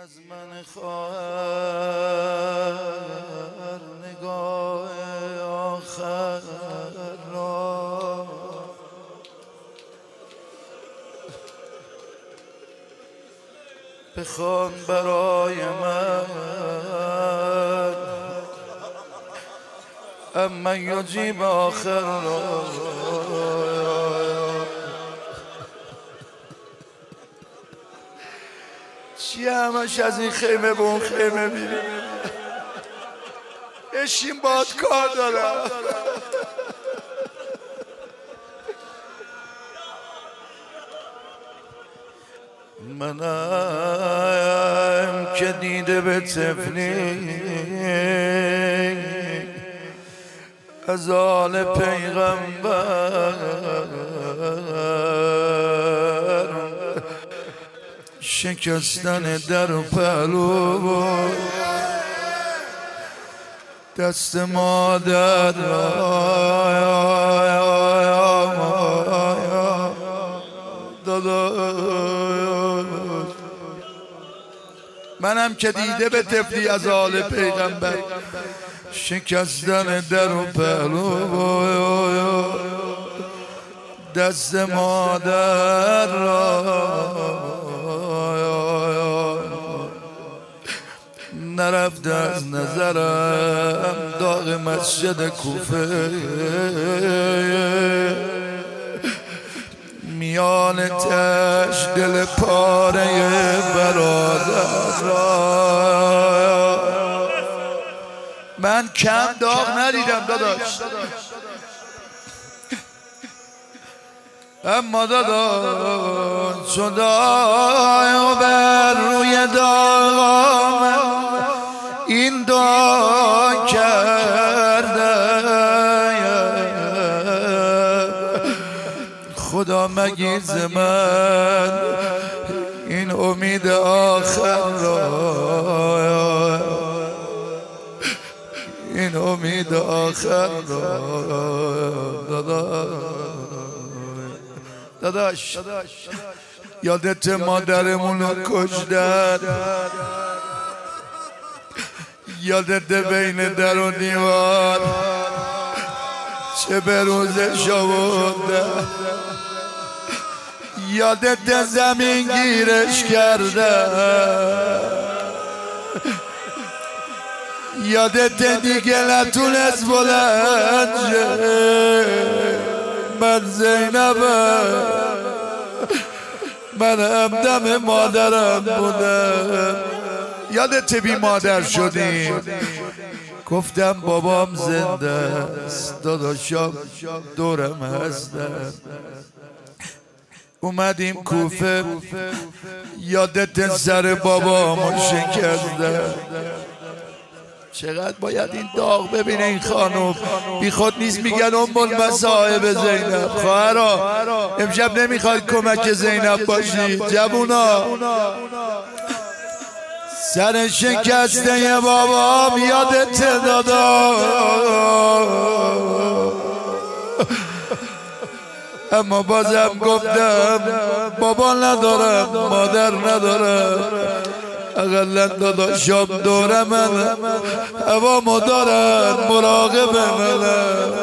از من خواهر نگاه آخر را بخوان برای من اما یجیب آخر را. چی همش از این خیمه به اون خیمه میری؟ بشین باد کار دارم. منم که دیده به طفلی از آل پیغمبر شکستن در و پهلو دست مادر منم که دیده به طفلی از آل پیغمبر شکستن در و پهلو دست مادر نرفته از نظرم داغ مسجد کوفه میان تش دل پاره برادر را. من کم داغ ندیدم داداش، اما داداش خدای بر روی داغم این دعا کرده خدا مگیر ز من این امید آخر را، این امید آخر را. داداش یادت مادرمونو کشتن؟ یادت بین در و دیوار چه به روزش آوردن؟ یادت زمین گیرش کردن؟ یادت دیگه نتونست بلند شه؟ من زینبم، من همدم مادرم بودم. یادت بی مادر شدیم گفتم بابام زنده است، داداشام دورم هستن. اومدیم کوفه یادت سر بابامو شکستن. چقدر باید این داغ ببینه این خانم، بی خود نیست میگن ام المصائب زینب. خواهرا امشب نمیخواد کمک زینب باشی؟ جوونا سر شکسته بابام یادت دادا، اما بازم گفتم بابا ندارم مادر ندارم، اقلا داداشام دور من هوامو دارن مراقب منم.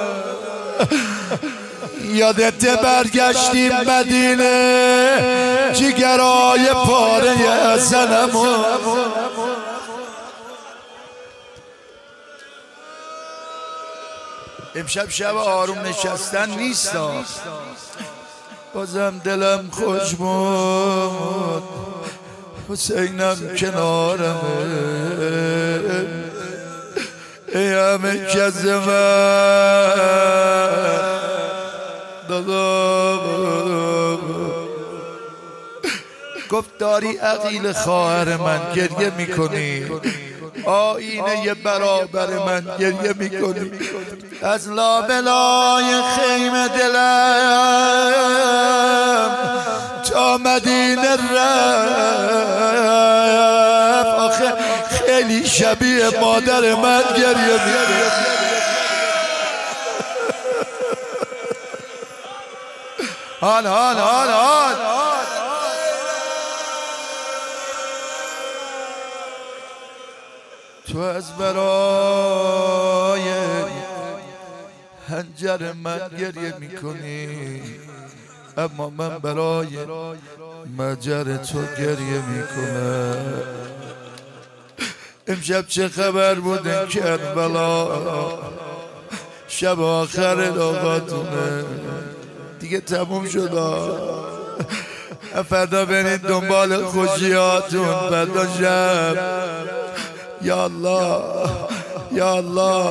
یادت برگشتیم مدینه جگرای پاره حسنمو امشب شب آروم نشستن نیست، بازم دلم خوش بود حسینم کنارمه. ای همه کز من دادا گفت داری عقیل خواهر من گریه میکنی، آینه ی برابر من گریه میکنی. از لابلای خیمه دلم تا مدینه رفت، آخه خیلی شبیه مادر من گریه میکنی. حال حال حال حال تو از برای هنجر من گریه میکنی، اما من برای مجر تو گریه میکنم. امشب چه خبر بوده کربلا، شب آخر آقاتونه دیگه تموم شد. فردا برید دنبال خوشیاتون. فردا شب یا الله یا الله.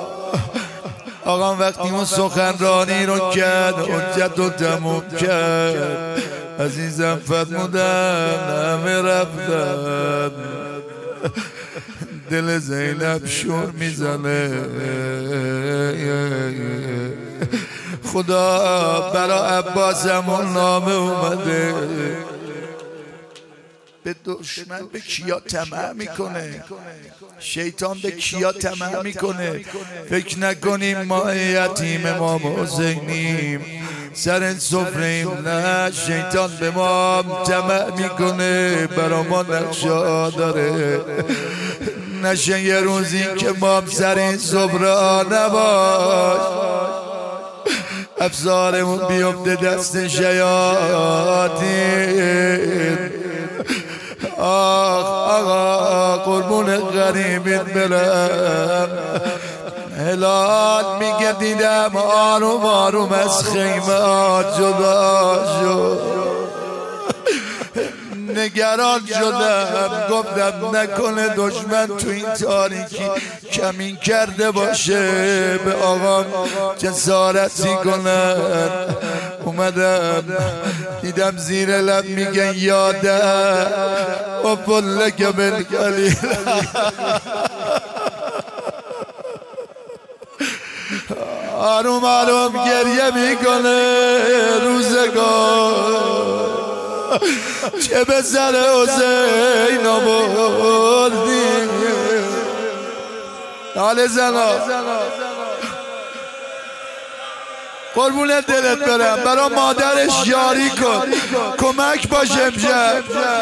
آقام وقتی اون سخنرانی رو کرد حجت رو تموم کرد، عزیزم فرمودن همه رفتن، دل زینب شور میزنه. خدا برا عباسمون نامه اومده. به دشمن به کیا طمع میکنه، شیطان به کیا طمع میکنه. فکر نکنیم ما یتیم امام حسینیم سر سفریم، نه، شیطان به ما طمع میکنه، برا ما نقشا داره. نشه یه روزی که ما سر این سفره نباش، افزارمون بیفته دست شیاطین. آخ آقا قربون غریبت برم. هلال میگه دیدم آروم آروم از خیمه جدا شد، نگران شدم، گفتم نکنه دشمن تو این تاریکی کمین کرده باشه به آقام جسارتی کنن. اومدم دیدم زیر لب میگن یاده و پلک بالقلیل. آروم آروم گریه میکنه روزگار، چه به سر حسین آوردی. حال زنا قربون دلت برم، برا مادرش یاری کن، کمک باش امشب.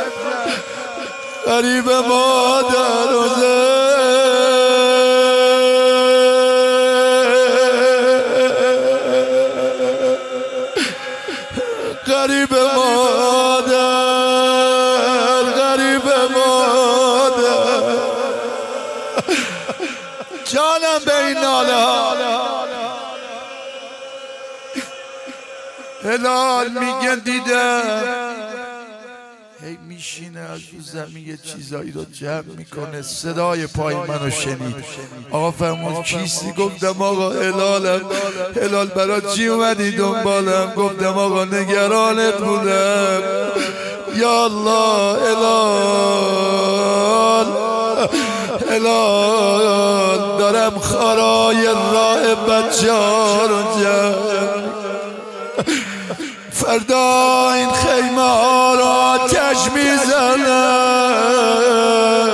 غریب مادر غریب مادر، غریب مادر، جانم به این ناله ها. هلال میگه دیدم هی میشینه از رو زمین یه چیزایی رو جمع میکنه، صدای پای منو شنید. آقا فرمود کیستی؟ گفتم آقا هلالم. هلال برای چی اومدی دنبالم؟ گفتم آقا نگرانت بودم. یا الله هلال، هلال دارم خارای راه بچه ها رو جمع، فردا این خیمه ها را آتش میزنم،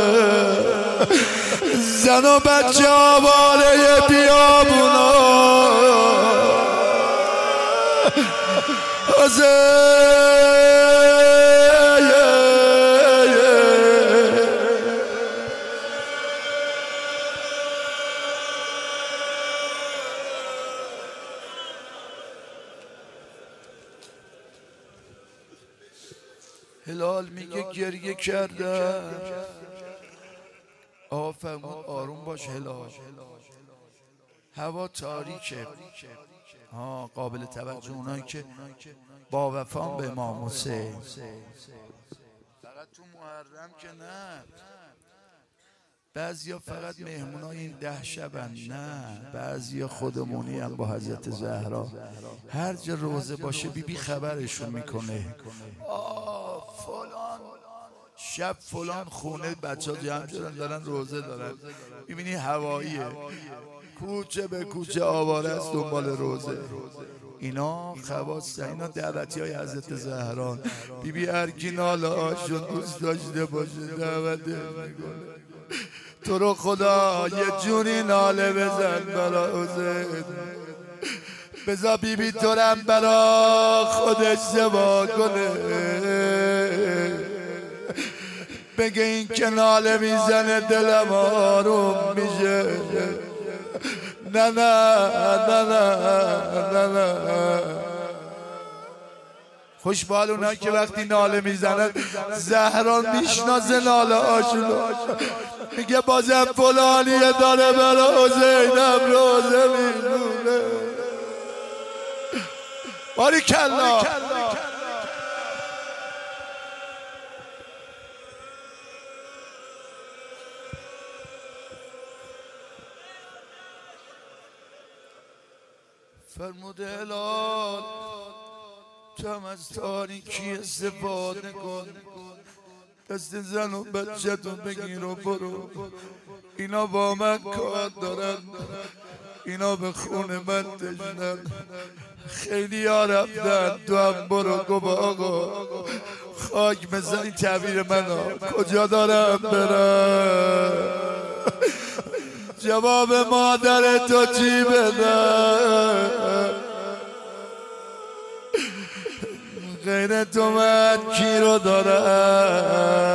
زن و بچه آواره بیابونا. هلال میگه گریه کردم. آقا فرمود آروم باش هلال، هوا تاریکه. قابل توجه اونایی که با وفان به امام حسین، فقط تو محرم که نه، بعضیا فقط مهمونای این 10 شبن، نه، بعضیا خودمونی هم با حضرت زهرا. هر جا روزه باشه بیبی خبرشون میکنه. فلان شب فلان خونه بچه ها جمع شدن دارن روزه دارن، میبینی هواییه، کوچه به کوچه آواره است دنبال روزه. اینا خواستن، اینا دعوتی های حضرت زهران. بیبی هرکی ناله هاشون دوست داشته باشه دعوت میکنه. تو رو خدا یه جوری ناله بزن برا حسین، بذار بیبی تو رم برا خودش زبا کنه، بگه این که ناله میزنه دلم آروم میشه. نه نه نه نه نه. خوشبال اونایی که وقتی ناله میزنن زهران میشناسه ناله هاشونو، میگه بازم فلانیه داره برا زینب روزه میمونه. باریکلا. فرموده هلال تو هم از تاریکی استفاده کن، دست زن و بچه‌تون بگیر و برو. اینا با من کار دارن، اینا به خون من تشنن. خیلی ها رفتن تو هم برو. گفت آقا خاک بزن، این تعبیر من ها، کجا دارم برم؟ جواب مادر تو چی بدم؟ غیر تو من کی رو دارم؟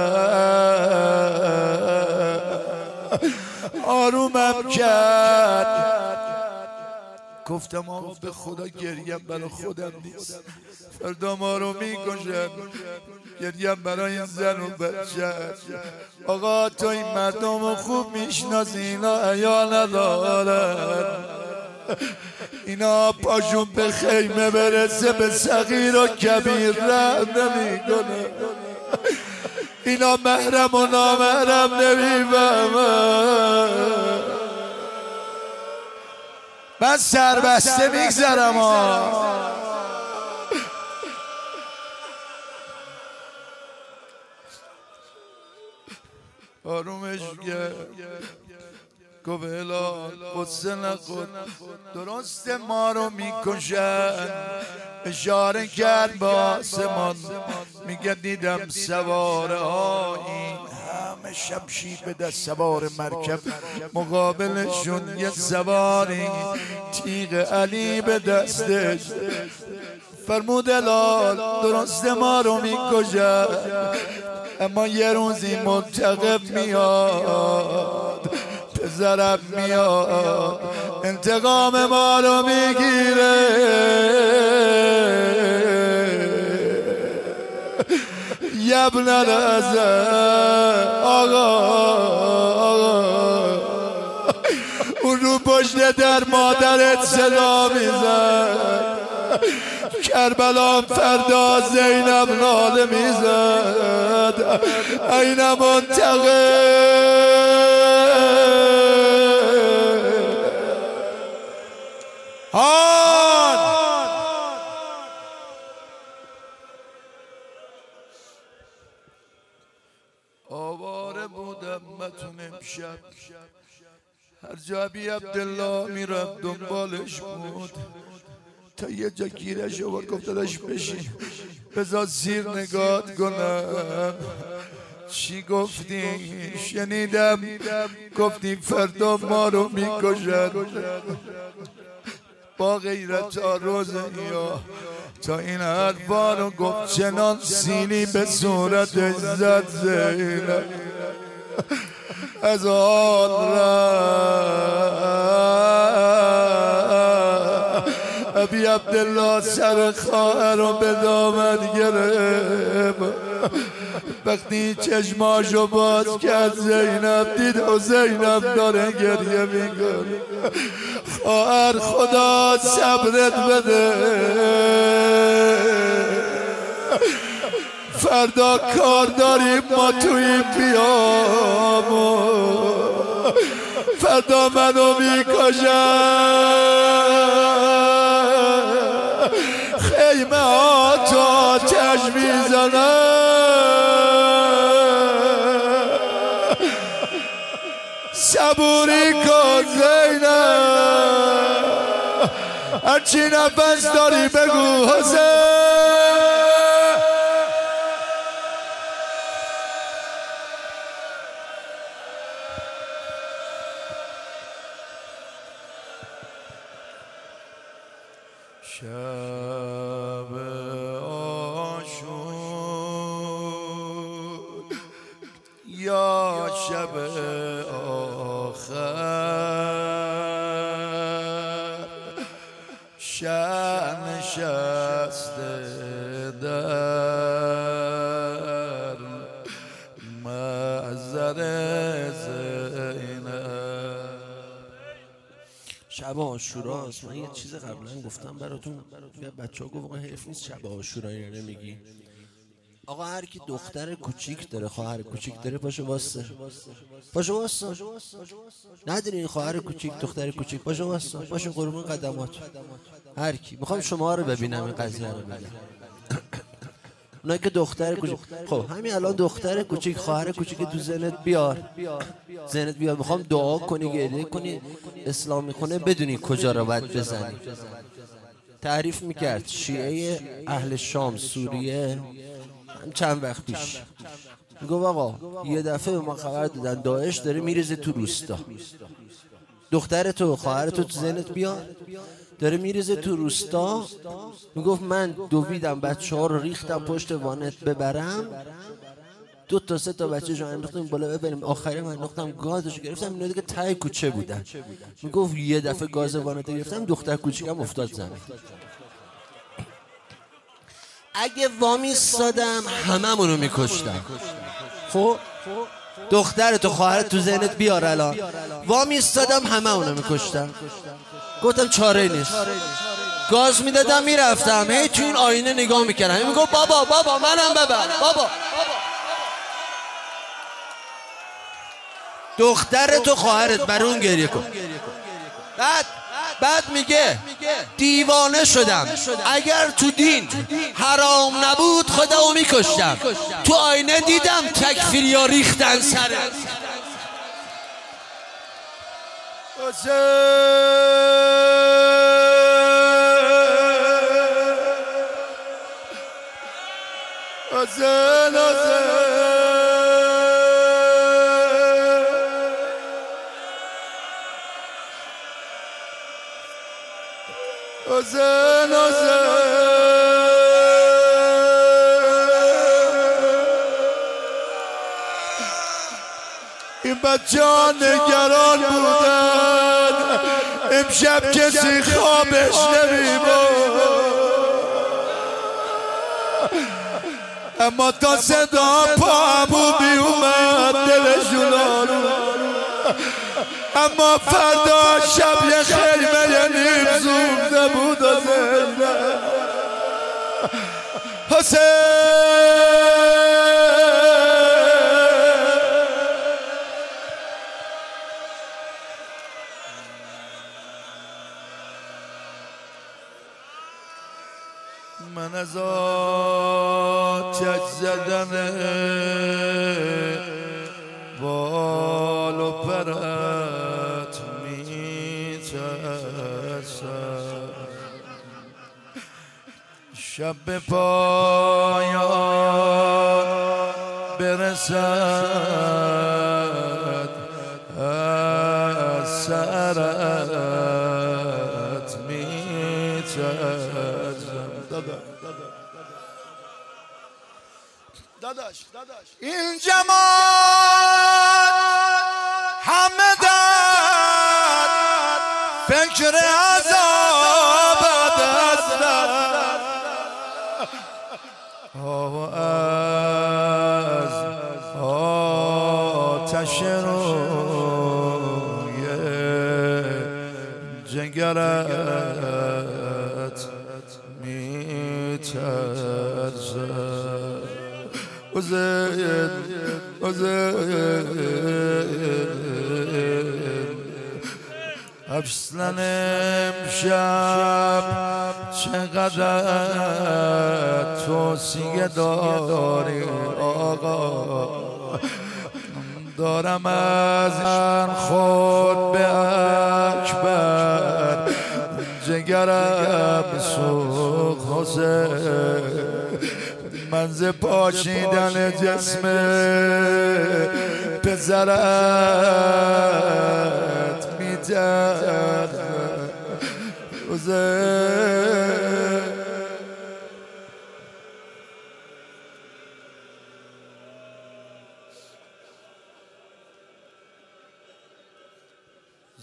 آرومم کرد. گفتم آقا به خدا گریم برای خودم نیست، فردا ما رو میکشن. گریم برای این زن و بچه. آقا تو این مردم رو خوب میشناسی، اینا حیا ندارن. اینا پاشون به خیمه برسه به صغیر و کبیر رحم نمیکنه. اینا محرم و نامحرم نمیفهمن. من سربسته میگذرم آرومش کرد. گفت هلال قصه نکن، درسته ما رو میکشن. اشاره کرد با آسمان، میگه دیدم سواره هایی همه شمشیر به دست، سوار مرکب، مقابلشون یه سواری تیغ علی به دستش. فرمود هلال درسته ما رو میکشن، اما یه روزی منتقم میاد، پسرم میاد انتقام ما رو میگیره. یبن الحسن آقا اون رو پشت در مادرت صدا میزد. کربلا فردا زینب ناله میزد. این منتقم آواره بودم متون امشب، هر جا بی عبدالله میرم دنبالش بود، تا یه جا گیرش آورد. گفت داداش بشین بذار زیر نگات کنم. چی گفتی؟ شنیدم گفتی فردا ما رو میکشن. با غیرت آروزه یا تا این حرفا رو گفت، چنان سینی به صورتش زد زینب از آن ابی عبدالله سر خواهر رو به دامن گرفت. وقتی چشماشو باز کرد زینب دید و زینب داره گریه میکنه. خواهر خدا صبرت بده، فردا کار داریم ما توی بیام، فردا منو میکشن. خیمه ها تو آتش میزنن. صبوری کن زینب، هرچی نفس داری بگو حسین. شب آشور یا شب آخر شب نشسته در محضر زینب. شب عاشوراست. من یه چیز قبلا گفتم براتون، بچه‌ها گفت آقا حیف نیست شب عاشورا اینو نمیگی. آقا هر کی دختر کوچیک داره، خواهر کوچیک داره، پاشو واسه، پاشو واسه، نداری خواهر کوچیک دختر کوچیک، پاشو واسه، پاشو قربون قدمات. هر کی میخوام شما رو ببینم این قضیه رو بگم. اونایی که دختر کوچیک، خب همین الان دختر کوچیک خواهر کوچیک تو ذهنت بیار، ذهنت بیار، میخوام دعا کنی گریه کنی اسلام میخونه بدونی کجا رو باید بزنی. تعریف میکرد شیعه اهل شام سوریه چند وقت پیش، میگفت آقا یه دفعه به ما خبر دادن داعش داره میریزه تو روستا. دختر تو خواهر تو ذهنت بیار، داره میریزه تو روستا. میگفت من دویدم بچه ها رو ریختم پشت وانت ببرم، 2 تا 3 تا بچه جا انداختم بالا ببریم، آخری من انداختم گازش گرفتم، اینا دیگه ته کوچه بودن. میگفت یه دفعه گاز وانت گرفتم دختر کوچیکم افتاد زمین. اگه وامیستادم هممونو میکشتم. خب دخترت و خواهرت تو ذهنت بیار الان، وامیستادم هممونو میکشتم. گفتم چاره نیست، گاز میدادم میرفتم، هی تو این آینه نگاه میکردم، میگفت بابا منم ببر بابا. دخترت و خواهرت بر اون گریه کن. بعد میگه دیوانه شدم، اگر تو دین حرام نبود خودمو میکشتم، تو آینه دیدم تکفیریا ریختن سره. این بچه ها نگران بودن امشب کسی خوابش نمیبود، اما تا صدا پامو بیومد دلشون آروم. اما فردا شب یه خیمه نیم زومده بود و زنده حسین. من از آتش زدن بال و پرت میترسم، شب به پایان برسد از سرت میترسم. داداش این جمال همه در فکر عذابت هستند، از آتش روی جگرت میترسم. اصلا امشب چقدر توصیه داری آقا، دارم از خود به اکبر جگرم سوخت حسین. من ز پاشیدن جسم پسرت میترسم.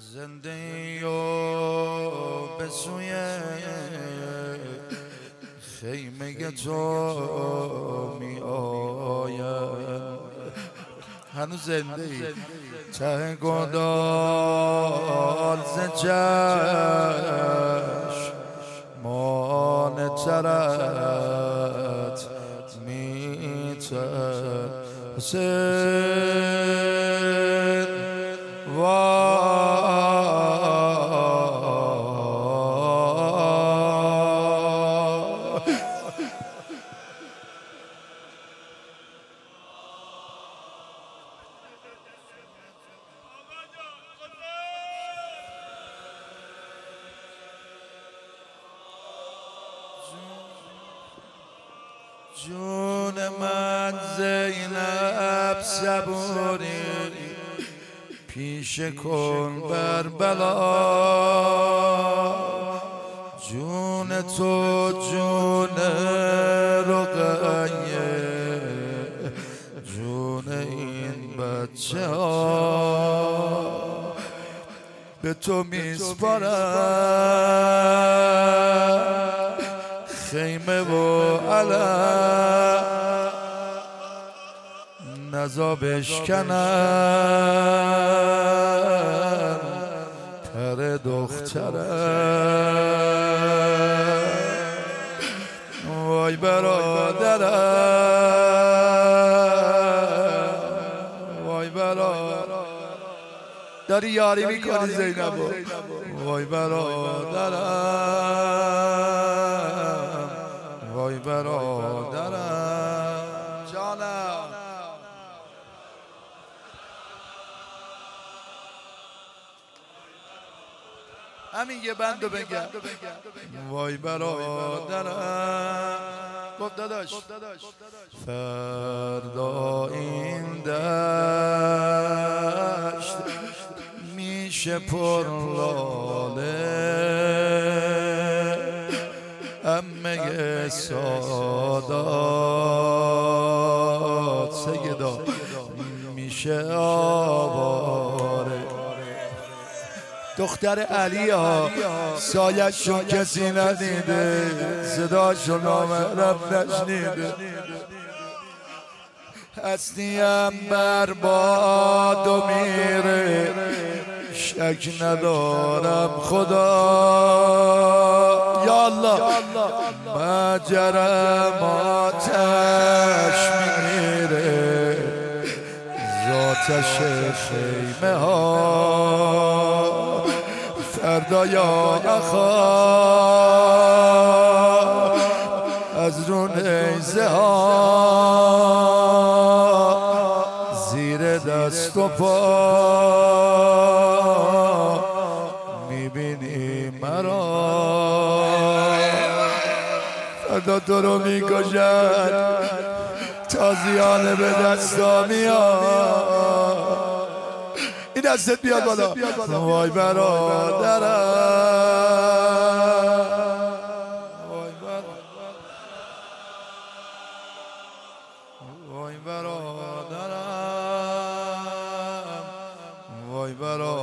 زنده و به سوی خیمه تو می آیم، هنوز زنده ای ته گدال ز چشمان ترت می ترسد جون من زینب صبوری پیش کن بر بلا، جون تو جون رقیه جون این بچه ها به تو میسپارم، خیمه و علم نزا بشکنن پر دخترم، وای برادرم وای برادرم، داری یاری میکنی زینبو، وای برادرم وای برادرم جانم. همین یه بندو بگم، وای برادرم. گفت داداش فردا این دشت میشه پر لاله، عمه سادات سیدا میشه آواره، دختر علی ها سایه‌شون کسی ندیده، صداشون نامحرم نشنیده، هستیم برباد و میره شک ندارم خدا، یا الله مجرم آتش میره ذاتش خیمه ها، فردا یا نخواه از رو نیزه ها زیر دست و پا میبینی مرا، فردا تو رو میکشن تازیانه به دستا میاد، این دستت بیاد بالا، وای برادرم وای برادرم وای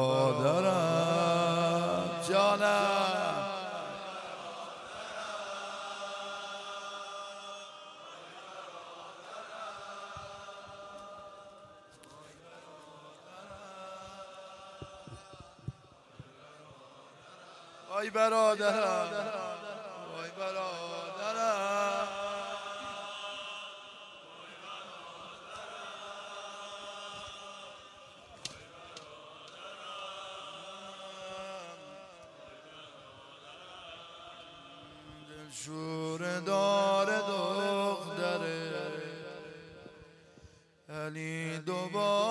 برادرم جانم. وای برادرم وای برادرم دلشور داره دختره علی دوباره